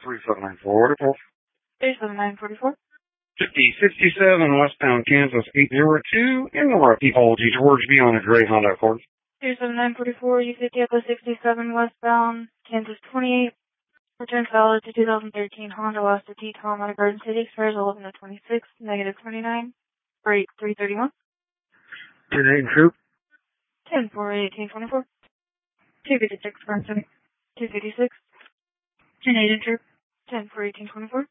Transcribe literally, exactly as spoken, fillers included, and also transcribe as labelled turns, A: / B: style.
A: three seven nine four four.
B: three seven nine four four.
A: fifty sixty-seven westbound Kansas eight zero two in the Rocky Hall, George, beyond a gray Honda Accord.
B: three seven nine four four, U fifty Echo sixty-seven westbound Kansas twenty-eight. Return valid to two thousand thirteen Honda Wasta T-Tom out of Garden City. Expires eleven of twenty-six, negative twenty-nine. Rate three thirty-one.
A: ten eight troop.
B: ten four eighteen twenty-four. two fifty-six Garden City. two fifty-six. ten eight troop. ten four eighteen twenty-four.